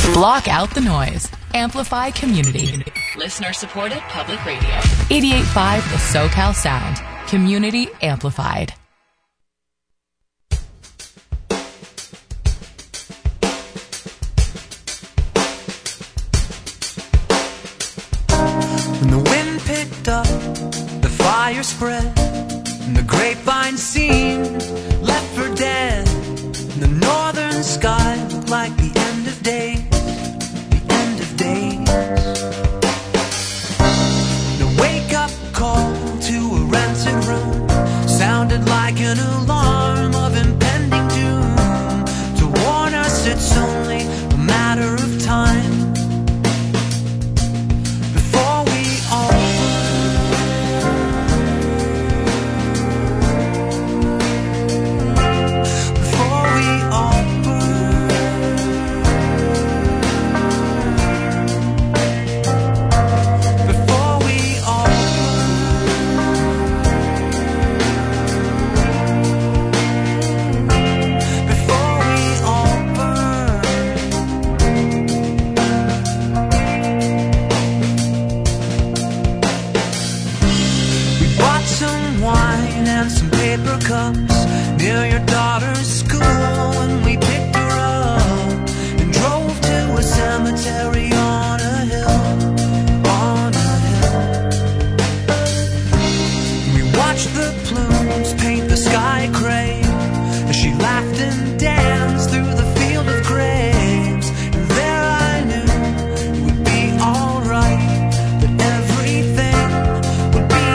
Block out the noise. Amplify community. Listener-supported public radio. 88.5 The SoCal Sound. Community amplified. When the wind picked up, the fire spread, and the grapevine scene left for dead. And the northern sky looked like the end of days, the end of days. The wake-up call to a rented room sounded like an alarm of impending doom, to warn us it's only a matter of time. Cups near your daughter's school, and we picked her up and drove to a cemetery on a hill, on a hill. We watched the plumes paint the sky gray as she laughed and danced through the field of graves. And there I knew it would be alright, that everything would be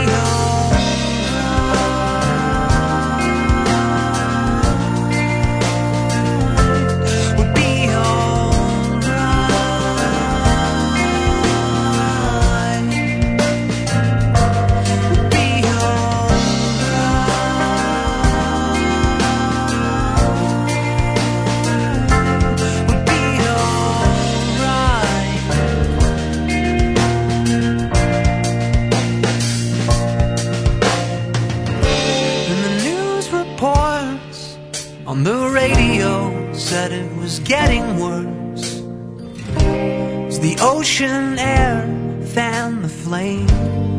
on the radio said it was getting worse as the ocean air fanned the flames.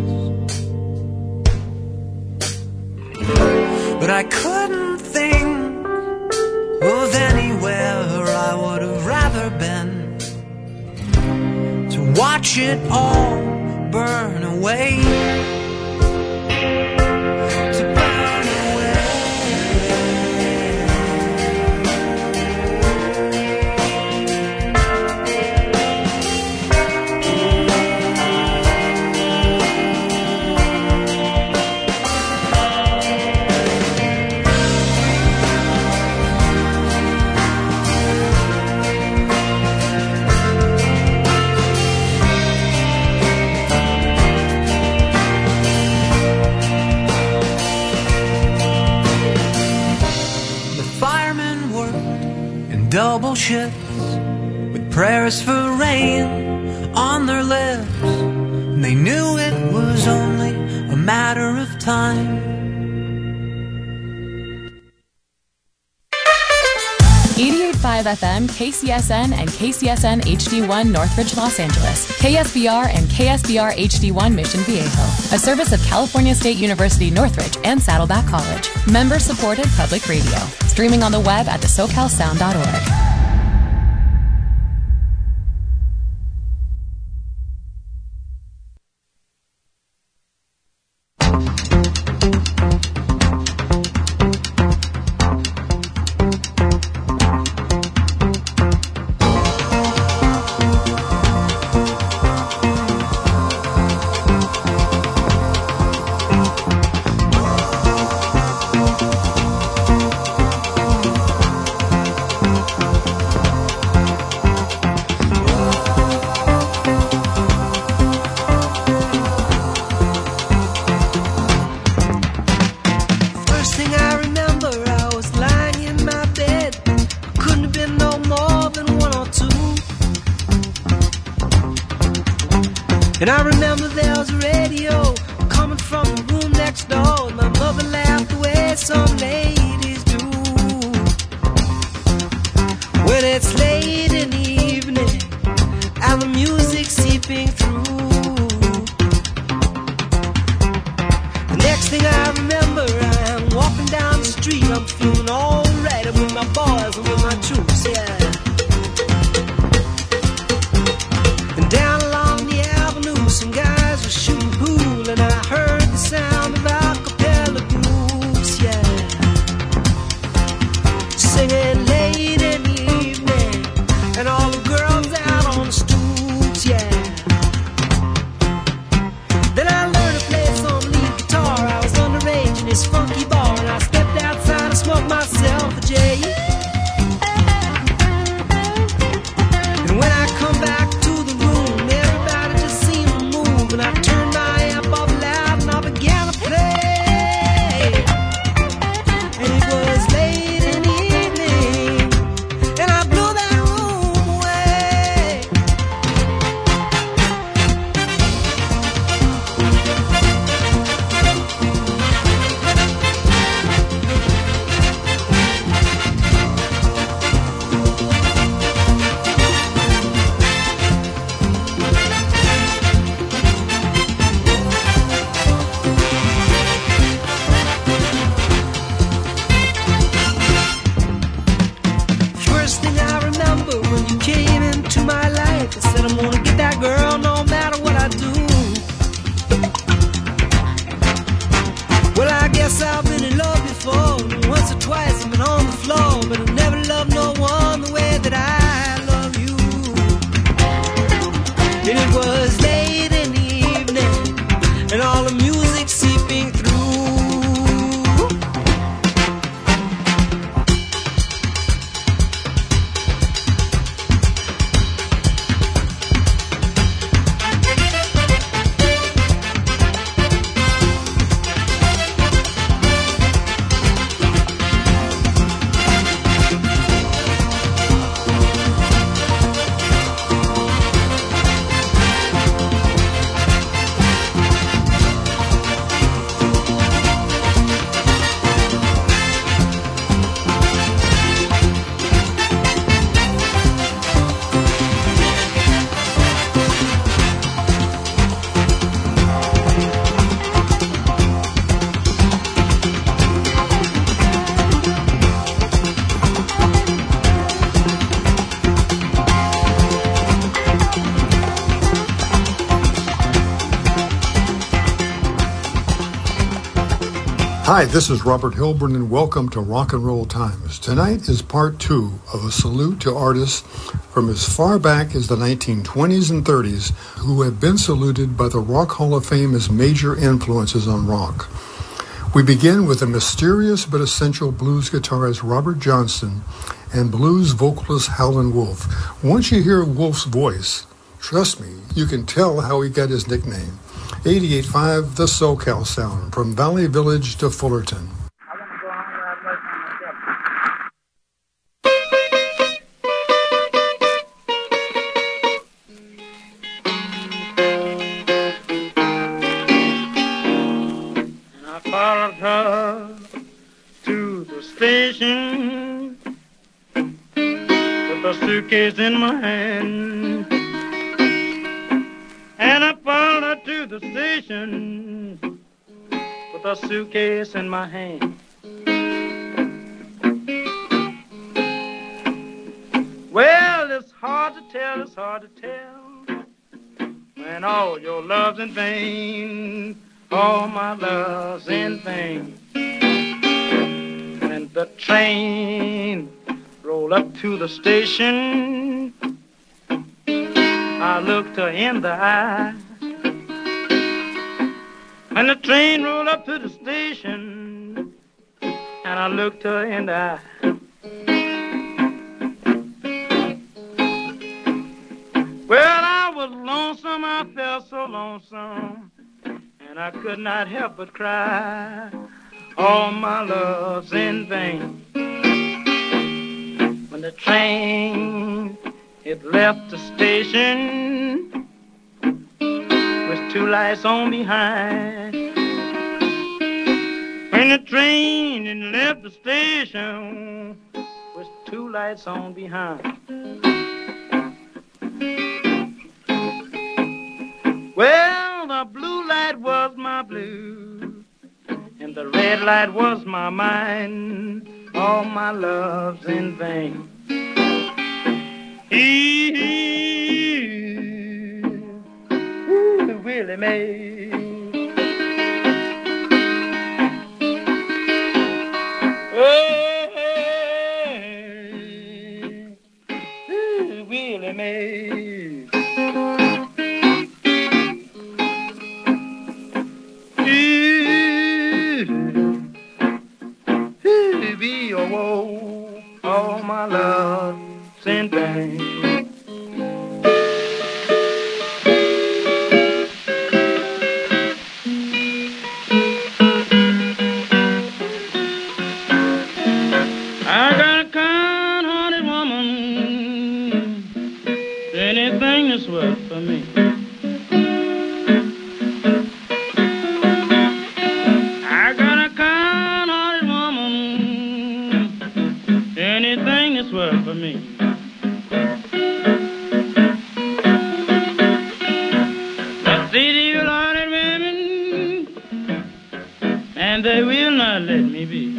But I couldn't think of anywhere I would have rather been to watch it all burn away. Double shifts with prayers for rain on their lips, and they knew it was only a matter of time. 88.5 FM, KCSN, and KCSN HD1 Northridge, Los Angeles. KSBR and KSBR HD1 Mission Viejo. A service of California State University Northridge and Saddleback College. Member-supported public radio. Streaming on the web at thesocalsound.org. And I remember there was a radio coming from the room next door, and my mother laughed the way some ladies do. When it's late in the evening seeping through. The next thing I remember, I'm walking down the street. I'm feeling alright. I'm with my boys and with my troops, yeah. And down along the avenue, some guys were shooting pool, and I heard the sound of a cappella groups, yeah, singing late in the evening, and all the girls out on the stoops, yeah. Then I learned to play some lead guitar. I was underage in this funky bar, and I stepped outside and smoked myself a J. And when I come back to the room, everybody just seemed to move, and I turned my amp up loud and I began to play. And it was late in the evening, and I blew that room away. First thing I remember when you came into my life, I said I'm gonna get that girl no matter what I do. Well, I guess I've been in love before, and once or twice I've been on the floor, but I never loved no one the way that I love you. And it was late in the evening, and all the music seeping through. Hi, this is Robert Hilburn, and welcome to Rock and Roll Times. Tonight is part 2 of a salute to artists from as far back as the 1920s and 30s who have been saluted by the Rock Hall of Fame as major influences on rock. We begin with the mysterious but essential blues guitarist Robert Johnson and blues vocalist Howlin' Wolf. Once you hear Wolf's voice, trust me, you can tell how he got his nickname. 88.5 The SoCal Sound, from Valley Village to Fullerton. I followed her to the station with a suitcase in my hand. And I followed her to the station with a suitcase in my hand. Well, it's hard to tell, when all your love's in vain, all my love's in vain. When the train rolled up to the station, I looked her in the eye. When the train rolled up to the station, and I looked her in the eye. Well, I was lonesome, I felt so lonesome, and I could not help but cry. All my love's in vain. When the train, it left the station with two lights on behind. When the train, it left the station with two lights on behind. blue. And the red light was my mind, all my love's in vain. Ooh, Willie Mae. Ooh, Willie Mae. Be a woe, all my love's in vain. I got a kind-hearted woman, anything that's worth for me. I got a kind-hearted woman, anything that's worth for me. But see the ill-hearted women, and they will not let me be.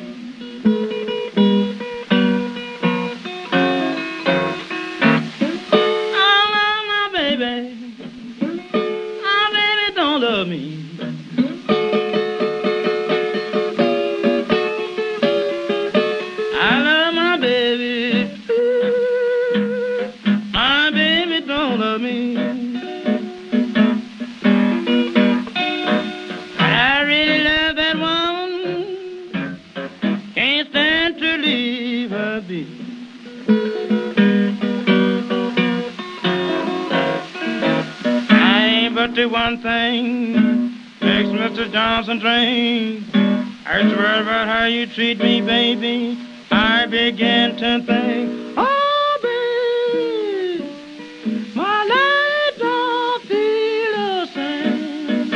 One thing makes Mr. Johnson drink. I swear about how you treat me, baby. I begin to think, oh, baby, my life don't feel the same.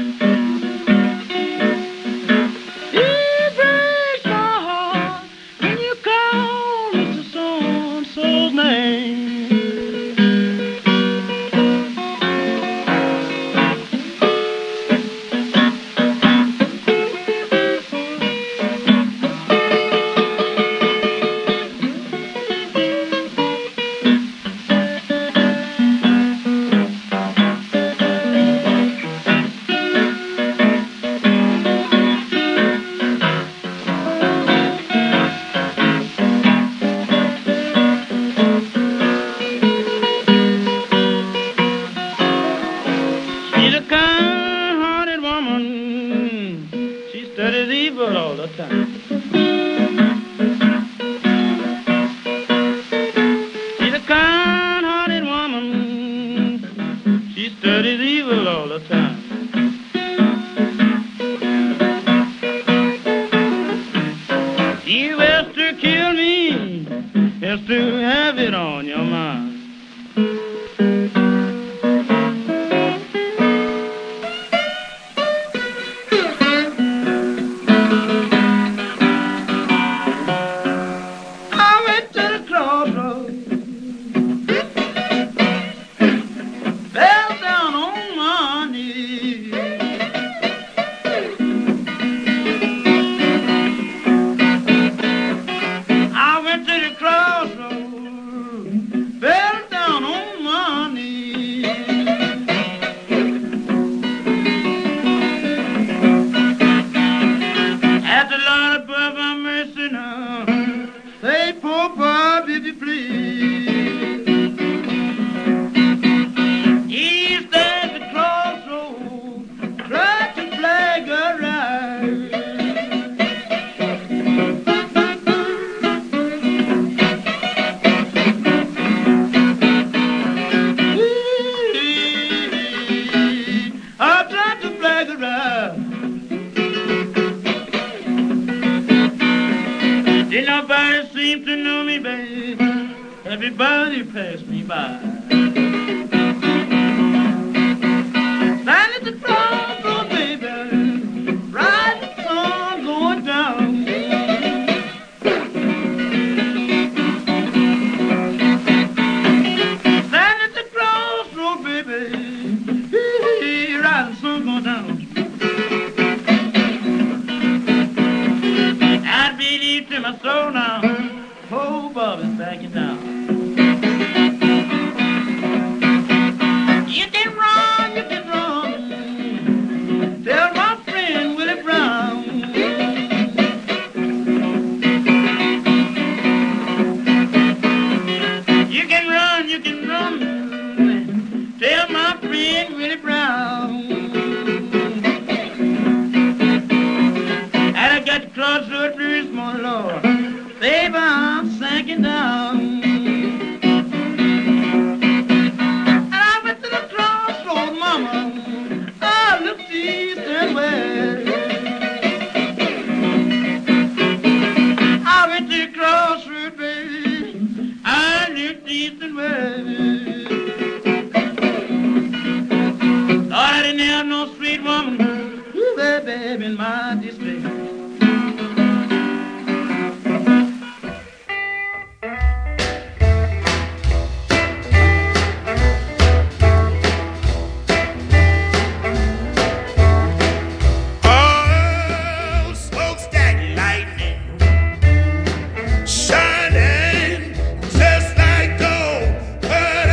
It breaks my heart when you call Mr. So-and-so's name. Everybody passed me by. Stand at the crossroad, baby, riding the sun going down. Stand at the crossroad, baby, riding the sun going down. Bob is backing down. You can run, you can run. Tell my friend Willie Brown. You can run, you can run. Tell my friend Willie Brown. And I got to cross the bridge, my Lord. Baby, I'm sinking down. And I went to the crossroad, mama. I looked east and west. I went to the crossroad, baby. I looked east and west. Thought I didn't have no sweet woman, baby, in my district. Shining just like gold, but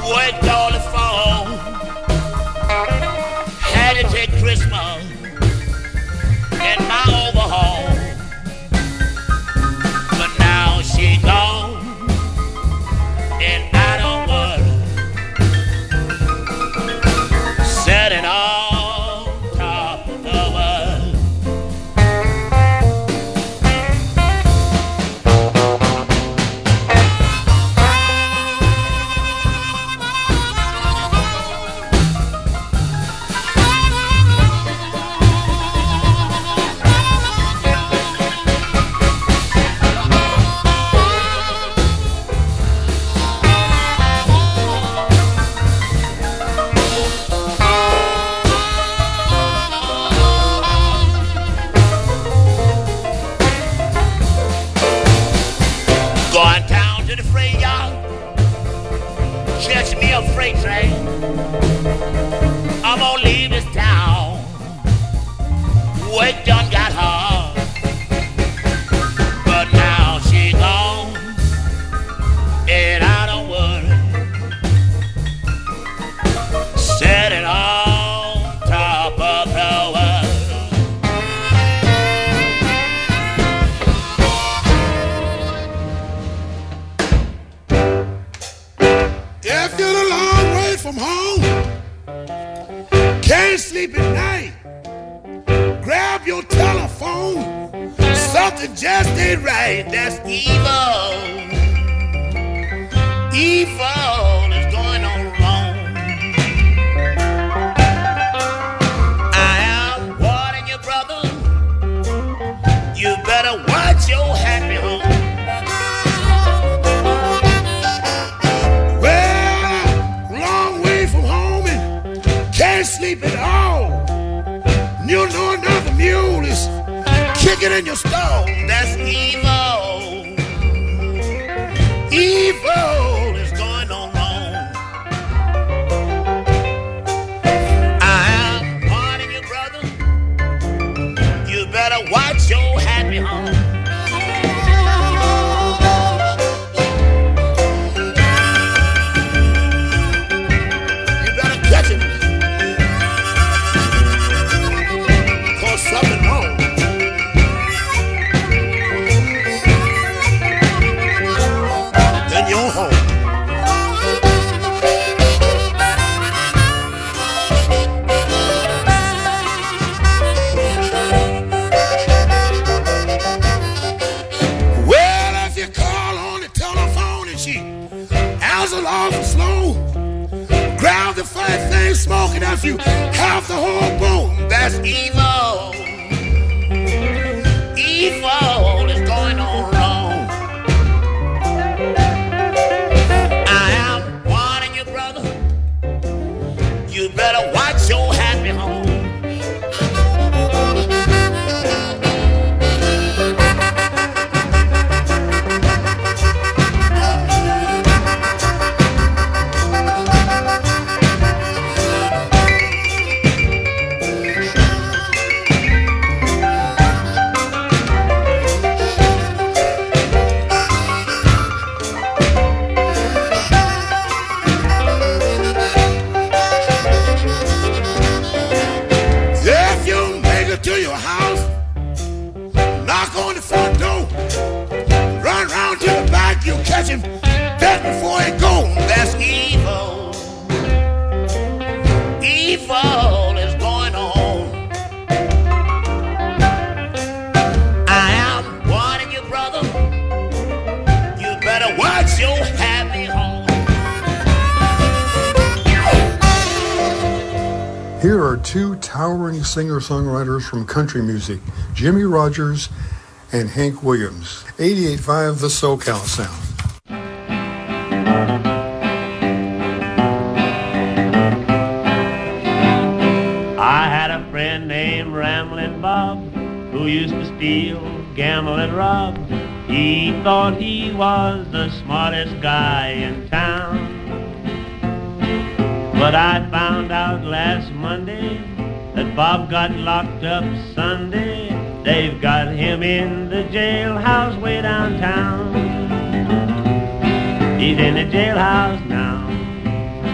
worked all the fall, had to take Christmas in my overhaul, but now she gone, and I don't worry, set it on top of the world. Going down to the freight yard, catch me a freight train. I'm gonna leave this town. Work done got hard, but now she gone, and I don't worry. Set it on top of the world. If you're a long way from home, can't sleep at night, grab your telephone. Something just ain't right. That's evil. Evil is going on wrong. I am warning you, brother. You better watch your happy home. Can't sleep at all. You know another mule is kicking in your stall. That's evil. Evil is going on wrong. I am warning you, brother. You better watch your happy home. You better catch it. Something wrong. Then you're home. Well, if you call on the telephone and she answers awful slow, grab the first thing smoking after you half the whole bone. That's evil. Evil is going on wrong. I am warning you, brother. You better watch your happy home. To your house, knock on the front door, run round to the back, you'll catch him dead before he go. That's evil. Evil is going on. I am warning you, brother. You better watch your happy home. Here are two towering singer-songwriters from country music, Jimmy Rogers and Hank Williams. 88.5 The SoCal Sound. I had a friend named Ramblin' Bob who used to steal, gamble, and rob. He thought he was the smartest guy in town. But I found out last Monday that Bob got locked up Sunday. They've got him in the jailhouse way downtown. He's in the jailhouse now.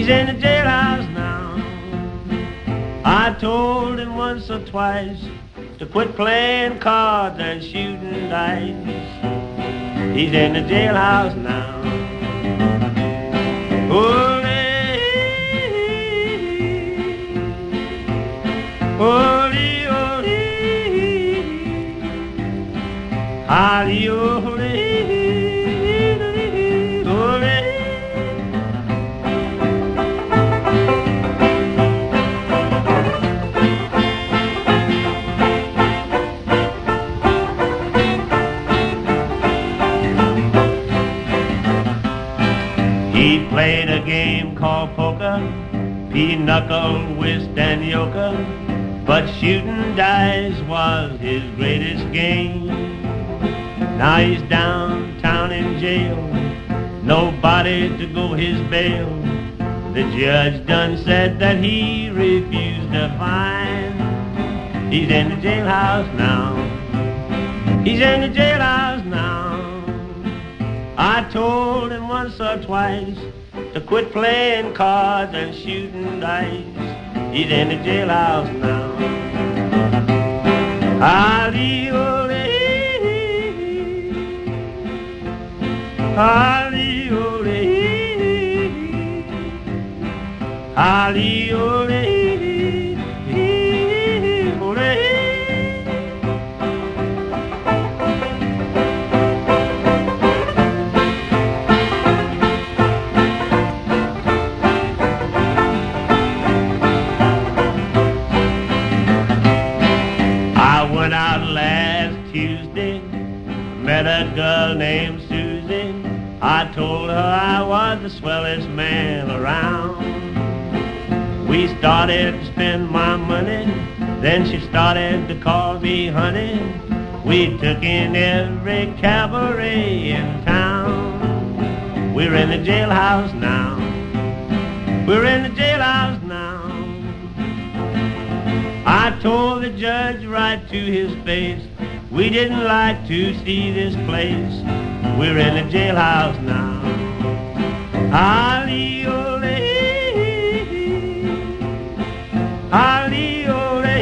He's in the jailhouse now. I told him once or twice to quit playing cards and shooting dice. He's in the jailhouse now. Ole, ole, ole, holly, ole, ole. He played a game called poker, pinochle, whist, and euchre, but shooting dice was his greatest game. Now he's downtown in jail, nobody to go his bail. The judge done said that he refused to fine. He's in the jailhouse now. He's in the jailhouse now. I told him once or twice to quit playing cards and shooting dice. He's in the jailhouse now. Holly, ole, holly, ole, holly, ole, ole. Met a girl named Susie. I told her I was the swellest man around. We started to spend my money, then she started to call me honey. We took in every cabaret in town. We're in the jailhouse now. We're in the jailhouse now. I told the judge right to his face, we didn't like to see this place. We're in the jailhouse now. Holly, ole, holly, ole,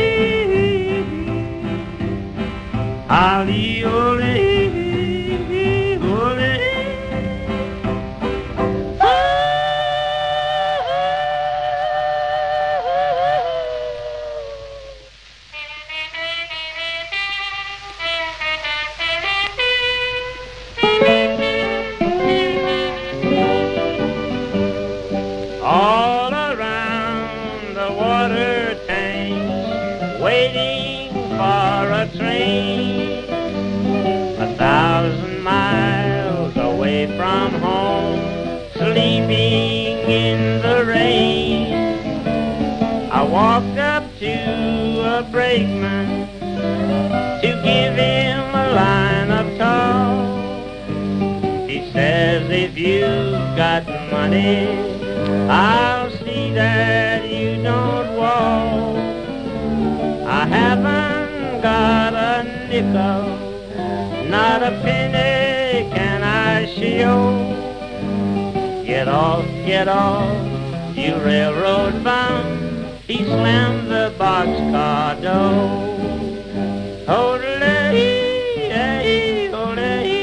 holly, ole, ole. All around the water tanks, waiting for a train, 1,000 miles away from home, sleeping in the rain. I walked up to a brakeman to give him a line of talk. He says, if you've got money, I'll see that you don't walk. I haven't got a nickel, not a penny can I show. Get off, you railroad bum. He slammed the boxcar door. Ole-ee, ole-ee.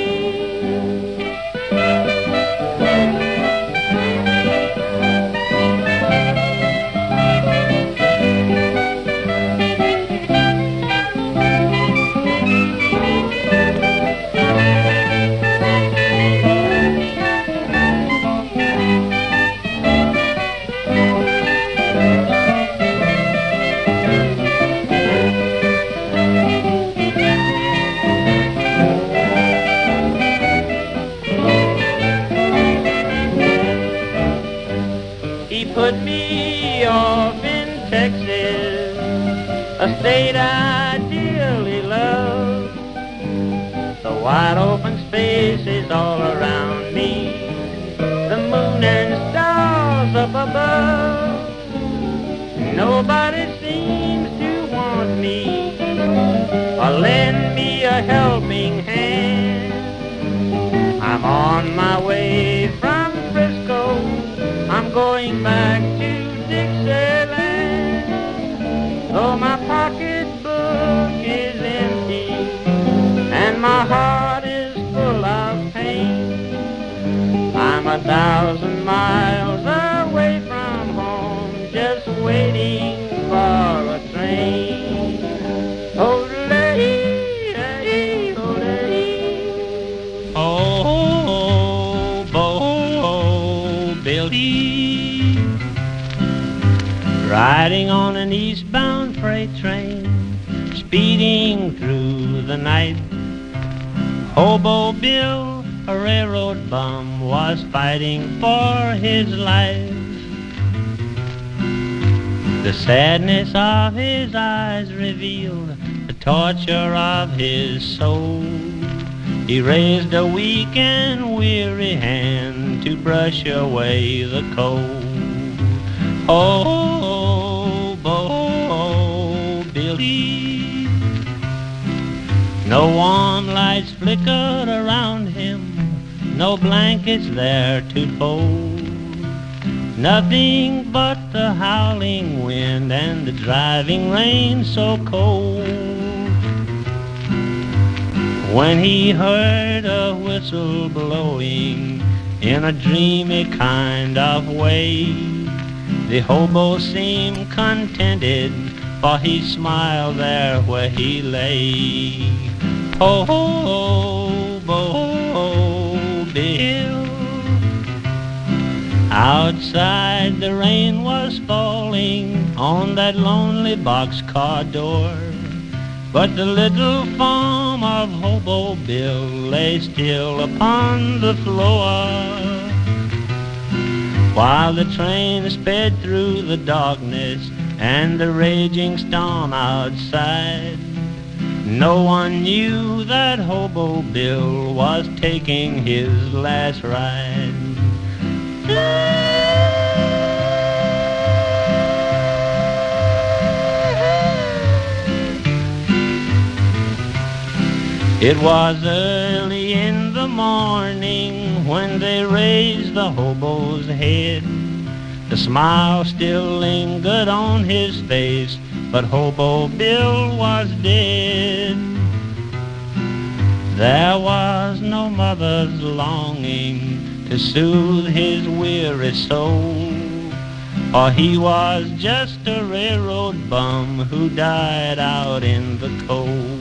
Put me off in Texas, a state I dearly love. The wide open spaces all around me, the moon and stars up above. Nobody seems to want me or lend me a helping hand. I'm on my way from Frisco, I'm going back to Dixieland, though my pocketbook is empty and my heart is full of pain. I'm 1,000 miles away from home, just waiting for a train. Ole-ee, ole-ee. Oh, Bo Billy, riding on an eastbound freight train, speeding through the night. Hobo Bill, a railroad bum, was fighting for his life. The sadness of his eyes revealed the torture of his soul. He raised a weak and weary hand to brush away the cold. Oh, Bo Billy, no warm lights flickered around him, no blankets there to fold. Nothing but the howling wind and the driving rain so cold. When he heard a whistle blowing in a dreamy kind of way, the hobo seemed contented, for he smiled there where he lay. Oh, Bo Bill. Outside the rain was falling on that lonely boxcar door, but the little form of Hobo Bill lay still upon the floor. While the train sped through the darkness and the raging storm outside, no one knew that Hobo Bill was taking his last ride. It was early in the morning when they raised the hobo's head. The smile still lingered on his face, but Hobo Bill was dead. There was no mother's longing to soothe his weary soul, for he was just a railroad bum who died out in the cold.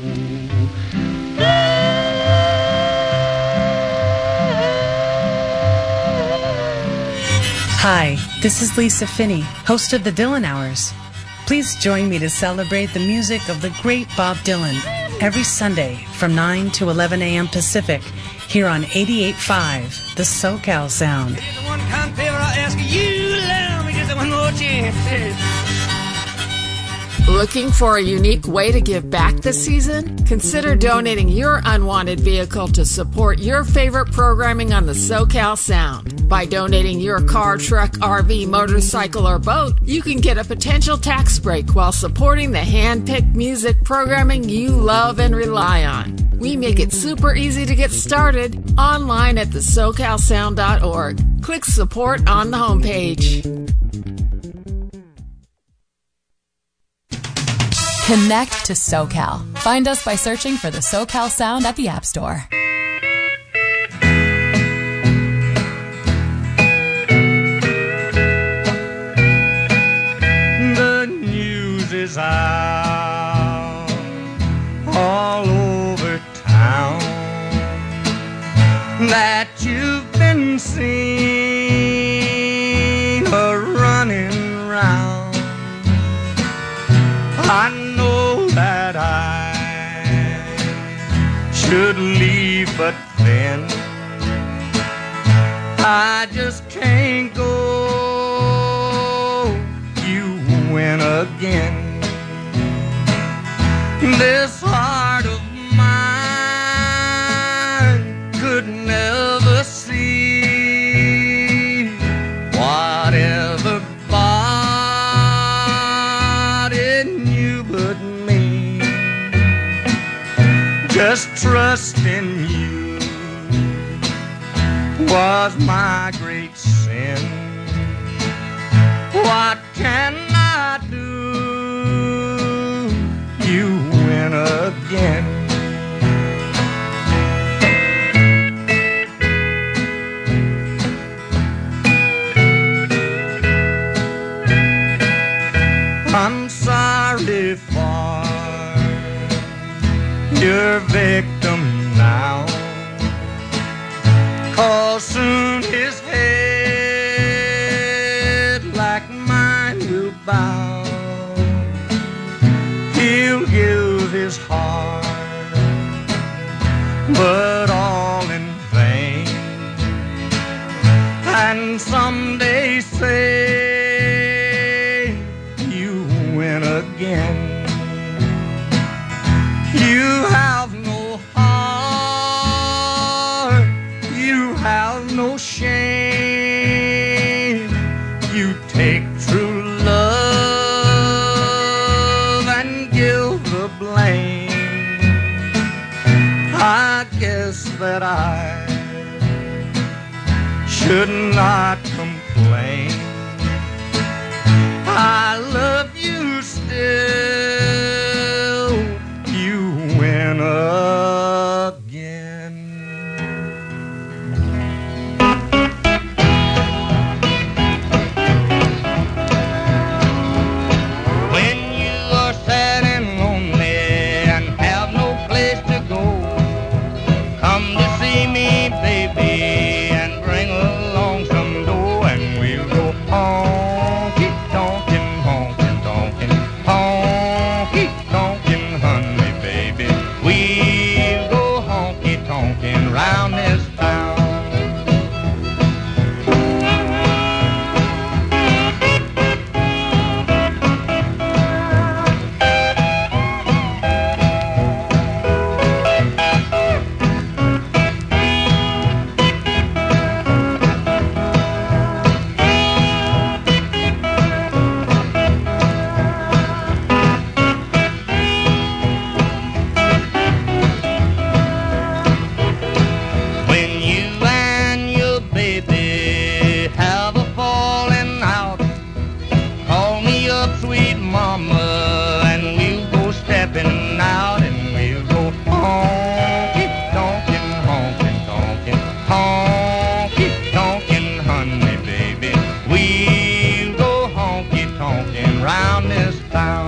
Hi, this is Lisa Finney, host of the Dylan Hours. Please join me to celebrate the music of the great Bob Dylan every Sunday from 9 to 11 a.m. Pacific here on 88.5, the SoCal Sound. There's one kind favor I ask you, allow me just one more chance. Looking for a unique way to give back this season? Consider donating your unwanted vehicle to support your favorite programming on the SoCal Sound. By donating your car, truck, RV, motorcycle, or boat, you can get a potential tax break while supporting the hand-picked music programming you love and rely on. We make it super easy to get started online at thesocalsound.org. Click support on the homepage. Connect to SoCal. Find us by searching for the SoCal Sound at the App Store. The news is out all over town that you've been seen running round. I know that I should leave, but then I just can't go. You win again. This heart of mine could never see whatever just trust in you was my great sin. vow he'll give his heart, but all in vain. And someday say you win again. You have no heart, you have no shame. You take true love and give the blame. I guess that I should not complain. I love you still. You win again. When you are sad and lonely and have no place to go, come to see me, baby, and bring along some dough, and we'll go honky-tonkin', honky-tonkin', honky-tonkin', honey, baby. We'll go honky-tonkin' round this town. When you and your baby have a falling out, call me up, sweet mama, and we'll go stepping out, and we'll go honky-tonkin', honky-tonkin', honky-tonkin', honey, baby. We'll go honky-tonkin' round this town.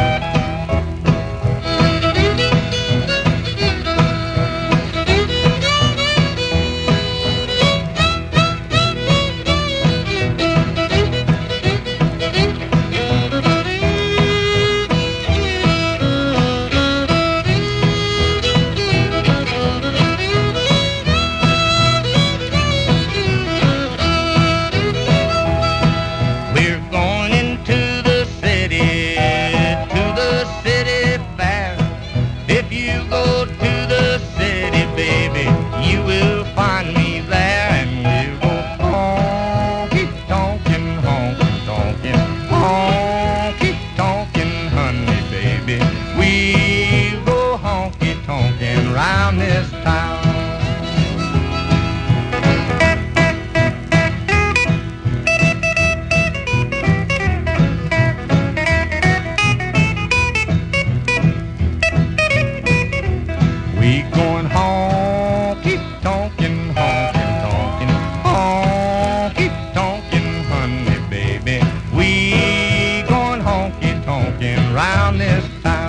We're going into the city fair. If you go to the city, baby, you will find me there, and we'll go honky-tonkin', honky-tonkin', honky-tonkin', honey, baby. We'll go honky-tonkin' round this town. We going honky-tonkin', honky-tonkin', honky-tonkin', honey, baby. We going honky-tonkin' round this town.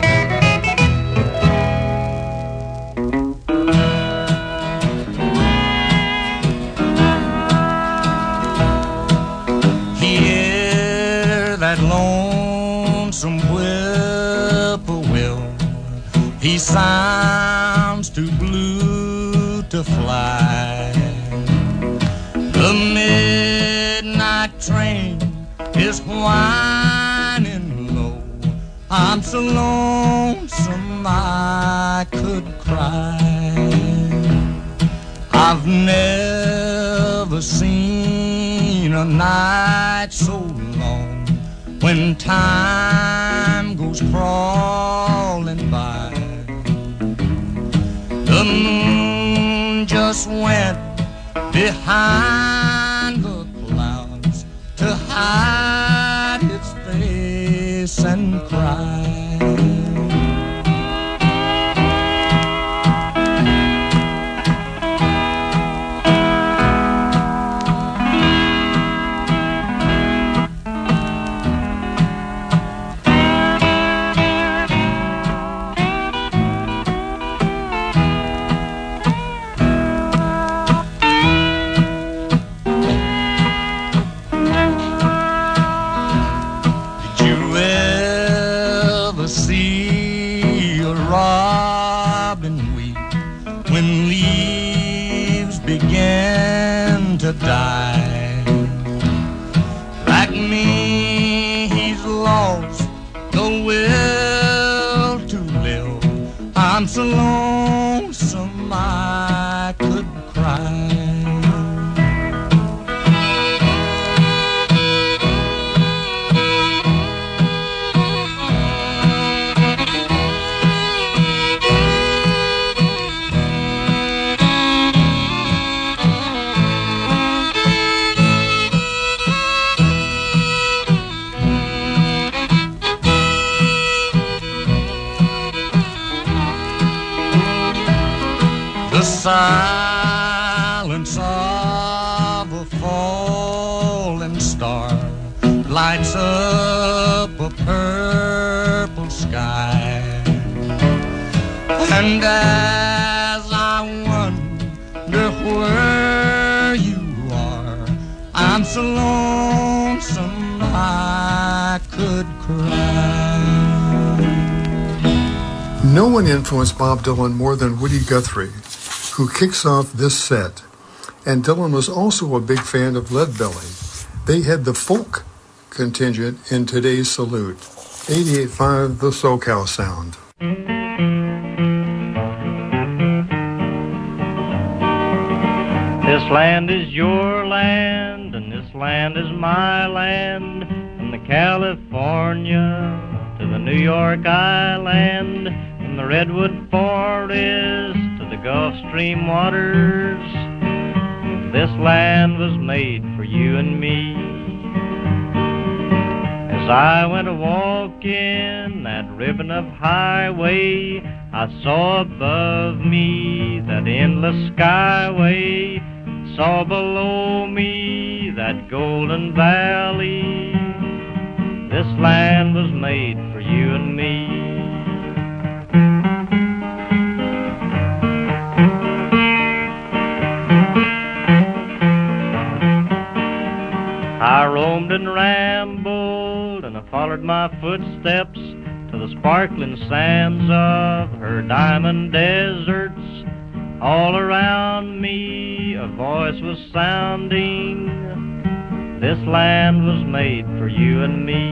Hear that lonesome whippoorwill. He sounds too blue to fly. The midnight train is whining low. I'm so lonesome I could cry. I've never seen a night so long when time goes crawling by. The moon just went behind the clouds to hide its face and cry. silence of a falling star lights up a purple sky. And as I wonder where you are, I'm so lonesome I could cry. No one influenced Bob Dylan more than Woody Guthrie, who kicks off this set. And Dylan was also a big fan of Leadbelly. They had the folk contingent in today's Salute. 88.5 The SoCal Sound. This land is your land, and this land is my land. From the California to the New York Island, from the Redwood Forest to the Gulf Stream waters, this land was made for you and me. As I went a-walking that ribbon of highway, I saw above me that endless skyway, saw below me that golden valley. This land was made for you and me. I roamed and rambled, and I followed my footsteps to the sparkling sands of her diamond deserts. All around me a voice was sounding, this land was made for you and me.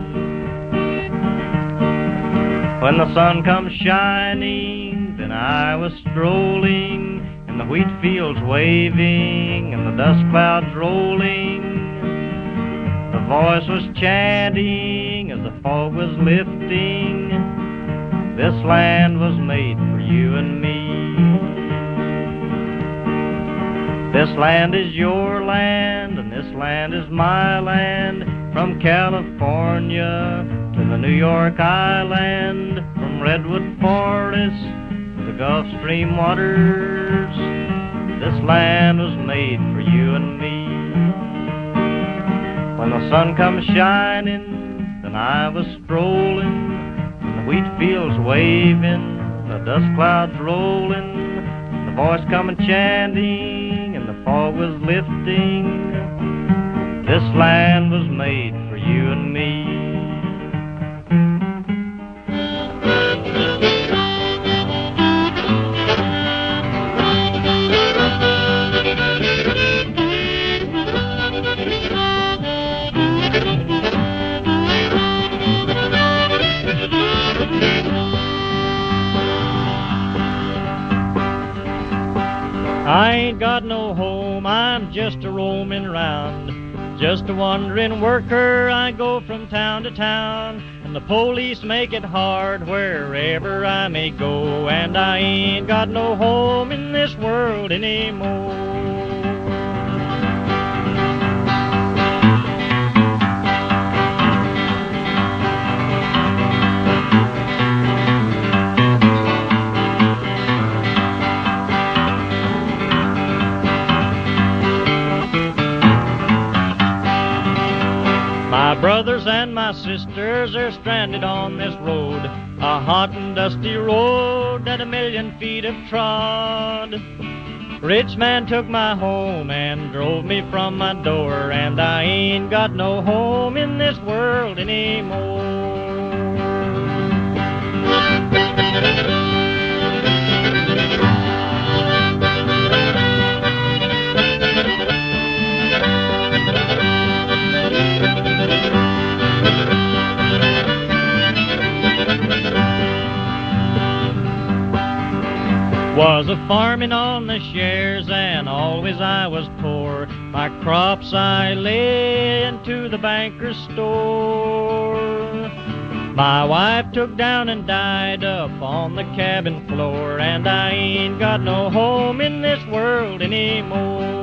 When the sun comes shining, then I was strolling in the wheat fields waving and the dust clouds rolling. The voice was chanting as the fog was lifting, this land was made for you and me. This land is your land, and this land is my land. From California to the New York Island, from Redwood Forest to the Gulf Stream waters, this land was made for you and me. When the sun comes shining, then I was strolling, and the wheat fields waving, the dust clouds rolling, the voice coming chanting, and the fog was lifting. This land was made for you and me. I ain't got no home, I'm just a roaming round, just a wandering worker. I go from town to town, and the police make it hard wherever I may go, and I ain't got no home in this world anymore. My brothers and my sisters are stranded on this road, a hot and dusty road that 1,000,000 feet have trod. Rich man took my home and drove me from my door, and I ain't got no home in this world anymore. Was a farming on the shares, and always I was poor. My crops I lay into the banker's store. My wife took down and died up on the cabin floor, and I ain't got no home in this world anymore.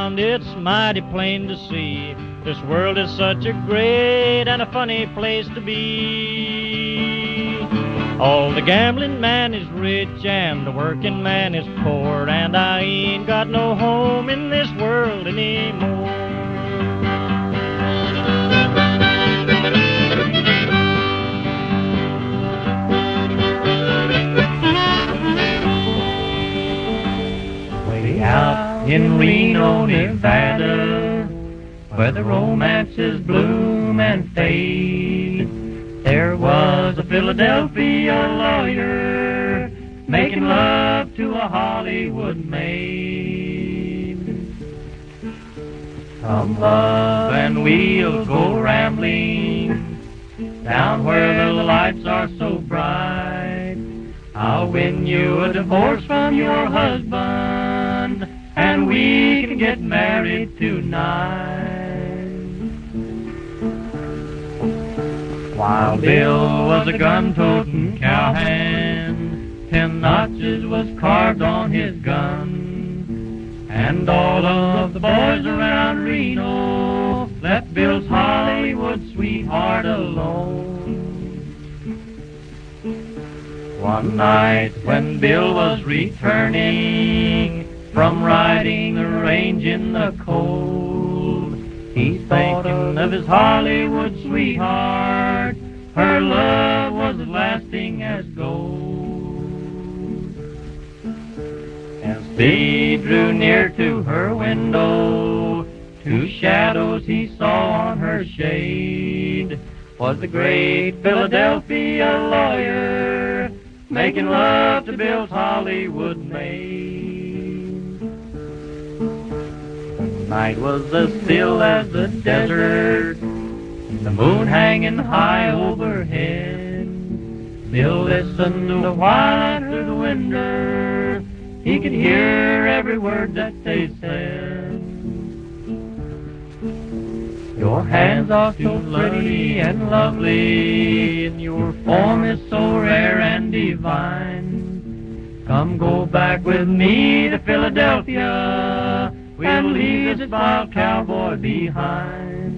around, it's mighty plain to see. This world is such a great and a funny place to be. Oh, the gambling man is rich and the working man is poor, and I ain't got no home in this world anymore. Way out in Reno, Nevada, where the romances bloom and fade, there was a Philadelphia lawyer making love to a Hollywood maid. Come, love, and we'll go rambling down where the lights are so bright. I'll win you a divorce from your husband, and we can get married tonight. While Bill was a gun-toting cowhand, 10 notches was carved on his gun, and all of the boys around Reno left Bill's Hollywood sweetheart alone. One night when Bill was returning from riding the range in the cold, he's thinking of his Hollywood sweetheart. Her love was lasting as gold. As he drew near to her window, 2 shadows he saw on her shade was the great Philadelphia lawyer making love to Bill's Hollywood maid. The night was as still as the desert, the moon hanging high overhead. Bill listened a while through the window, he could hear every word that they said. Your hands are so pretty and lovely, and your form is so rare and divine. Come go back with me to Philadelphia, we'll leave this vile cowboy behind.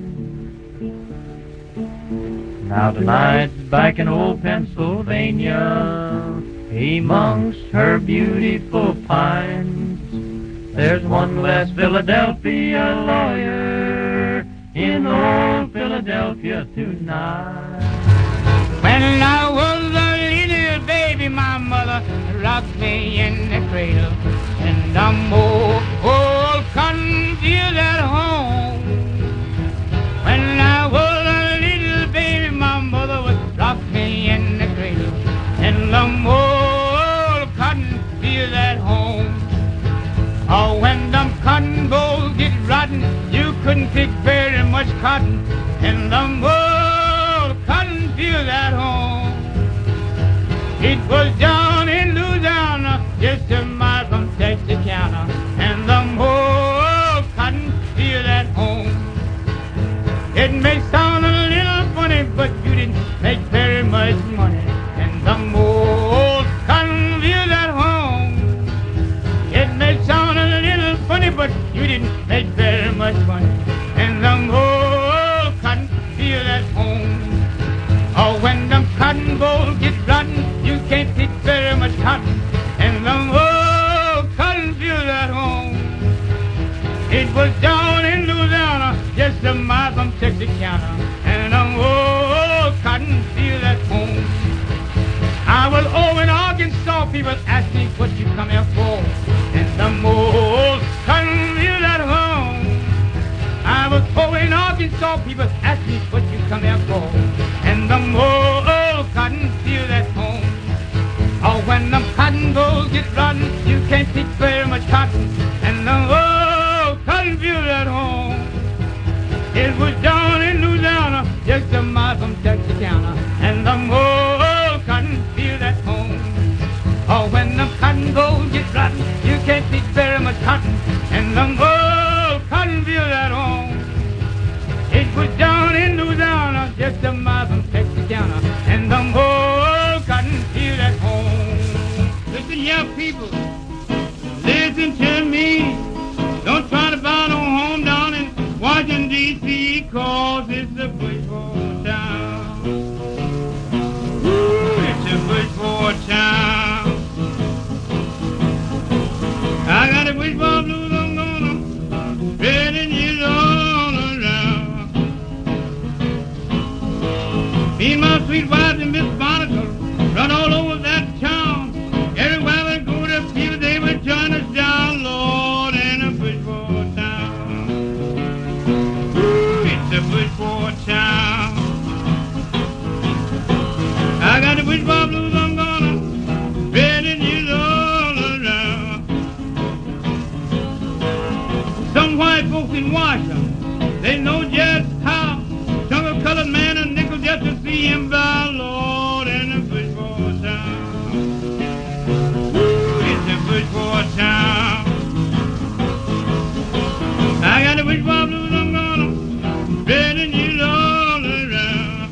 Now tonight's back in old Pennsylvania, amongst her beautiful pines, there's one less Philadelphia lawyer in old Philadelphia tonight. When I was a little baby, my mother rocked me in the cradle, and I'm old confused at home. When I was a little baby, my mother would rock me in the cradle, and I'm old confused at home. Oh, when them cotton bolls get rotten, you couldn't pick very much cotton in the old cotton field at home. It was down in Louisiana, just a mile from Texarkana, and the old cotton field at home. It may sound a little funny, but you didn't make very much money in the old cotton field at home. It may sound a little funny, but you didn't make very much money in the old cotton field at home. Oh, when them cotton bolls get rotten, you can't pick very much cotton in the old cotton field at home. It was down in Louisiana, just a mile from Texarkana, and the old cotton field at home. I was over in Arkansas, people asked me what you come here for, and the old cotton field at home. I was over in Arkansas, people asked me what you come here for, and the old cotton field at home. Oh, when them cotton bolls get rotten, you can't pick very much cotton, and the old cotton field at home. It was down in Louisiana, just a mile from Texarkana, and the old cotton field at home. Oh, when the cotton bolls get rotten, you can't pick very much cotton, and the old cotton field at home. It was down in Louisiana, just a mile from Texarkana, and the old cotton field at home. Listen, young people, listen to me. Don't try to buy no D.C. 'cause it's a Bridgeport town. Ooh, it's a Bridgeport town. I got a Bridgeport blues, I'm gonna spread it years all around. Me and my sweet wife and Miss Monica run all over that town. Everywhere we go to people, they would turn us down, Lord, in a Bridgeport town. Ooh, it's a Bridgeport town. I got the Bridgeport blues, I'm gonna spread it years all around. Some white folks in Washington, they know just how. Some a colored man a nickel just to see him by, Lord, in a Bridgeport town. Ooh, it's a Bridgeport town. I got the Bridgeport blues, I'm gonna spread it years all around.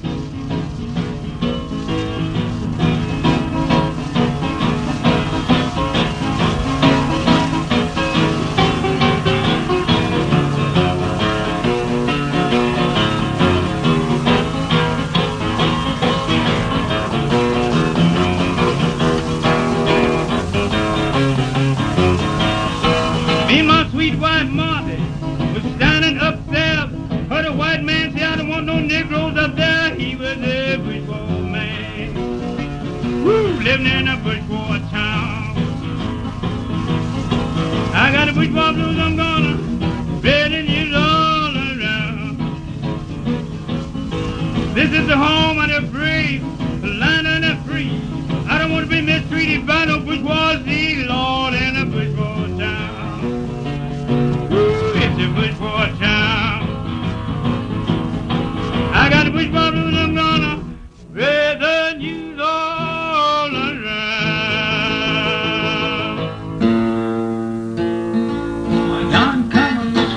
Me and my sweet wife Martha was standing upstairs. Heard a white man say, I don't want no Negroes up there. He was a Bridgeport man. Woo, living in a Bridgeport town. I got a Bridgeport blues, I'm gonna spread it years all around. This is the home of the brave, the land of the free. I don't want to be mistreated by no bourgeoisie, Lord, in a Bridgeport town. Ooh, it's a Bridgeport town. I got a Bridgeport blues, I'm gonna spread the news all around. John Cummins,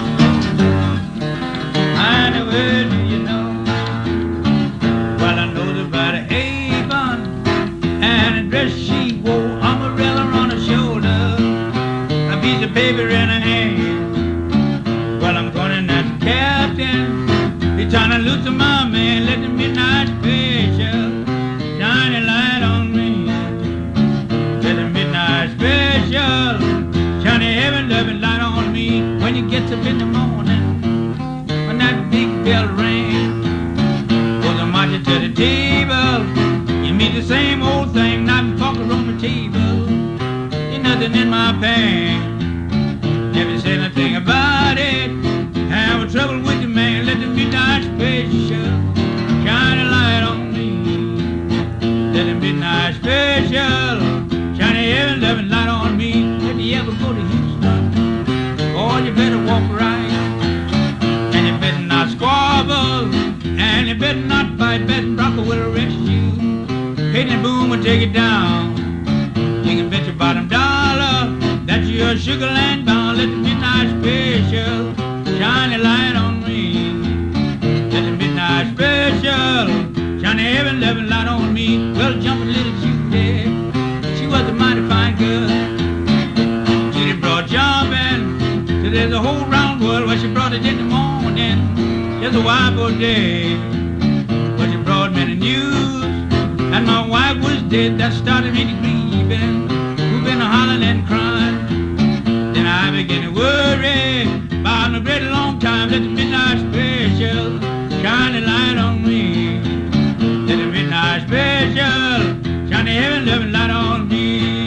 I know where do you know? Well, I know about a Avon and a dress she wore, umbrella on her shoulder, a piece of paper in her hand. Well, I'm going as a captain, he's trying to loosen my man, let the midnight special shine a light on me. Let the midnight special shine a heaven loving light on me. When you get up in the morning, when that big bell rings, goes a marching to the table, you meet the same old thing, knife and fork on the table. Ain't nothing in my pan, never said nothing about it. Have a trouble with the man, let the midnight special shine a light on me. Let the midnight special shine a heaven loving light on me. If you ever go to Houston, boy, you better walk right, and you better not squabble, and you better not fight. Betting Bronco will arrest you. Hitting the boom will take it down. You can bet your bottom dollar that you're Sugarland bound. Let the midnight special shine a light on me. Let the midnight special shine a heaven loving light on me. Well, jumping little Judy, she was a mighty fine girl. Judy brought jumping till there's a whole round world. Well, she brought it in the morning, just a wife all day. Well, she brought many news, and my wife was dead. That started me to grieving, whooping, hollering and crying. Then I began to worry about a great long time. Let the midnight special shine a light on me. Let the midnight special shine a heaven loving light on me.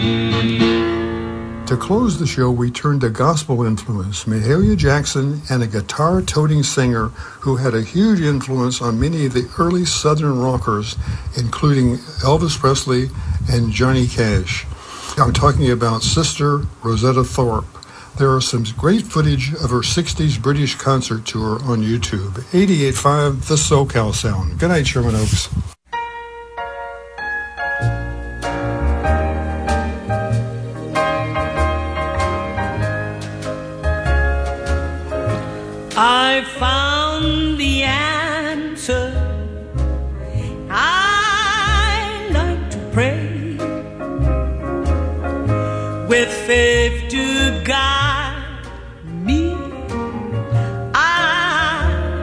To close the show, we turn to gospel influence, Mahalia Jackson, and a guitar-toting singer who had a huge influence on many of the early Southern rockers, including Elvis Presley and Johnny Cash. I'm talking about Sister Rosetta Tharpe. There are some great footage of her 60s British concert tour on YouTube. 88.5, The SoCal Sound. Good night, Sherman Oaks. I found the answer. I like to pray with faith to guide me. I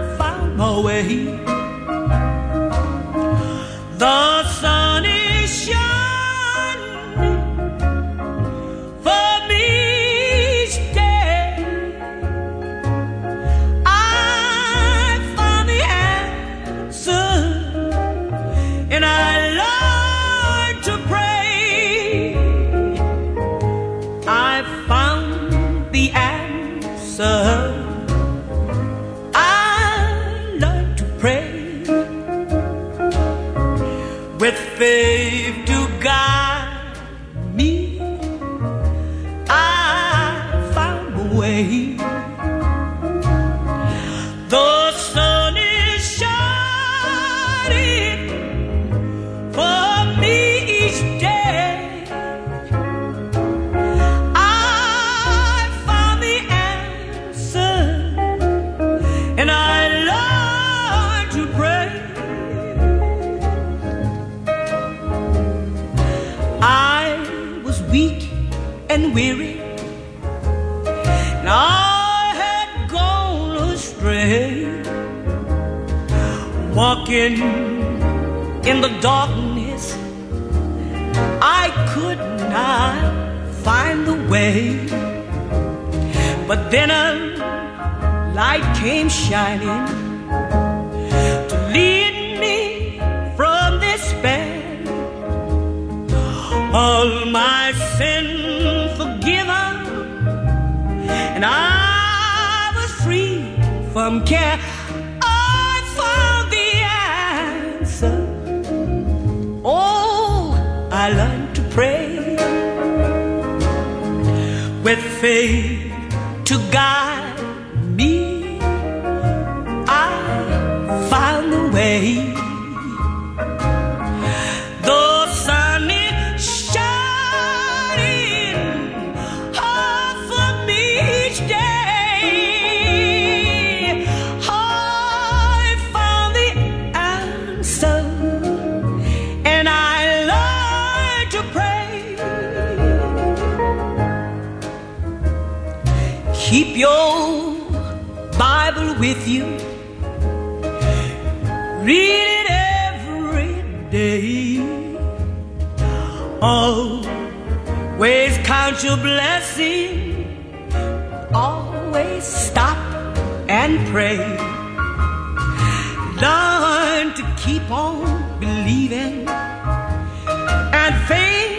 faith to guide me, I found a way. The sun is shining for me each day. I found the answer, and I learned to pray. I was weak and weary, and I had gone astray, walking in the darkness. I could not find the way, but then a light came shining to lead me from despair. All my sins forgiven, and I was free from care. I found the answer. Oh, I learned to pray with faith to guide me. I found the way. The sun is shining for me each day. I found the answer, and I learned to pray. Keep your Bible with you. Read it every day. Always count your blessing. Always stop and pray. Learn to keep on believing, and faith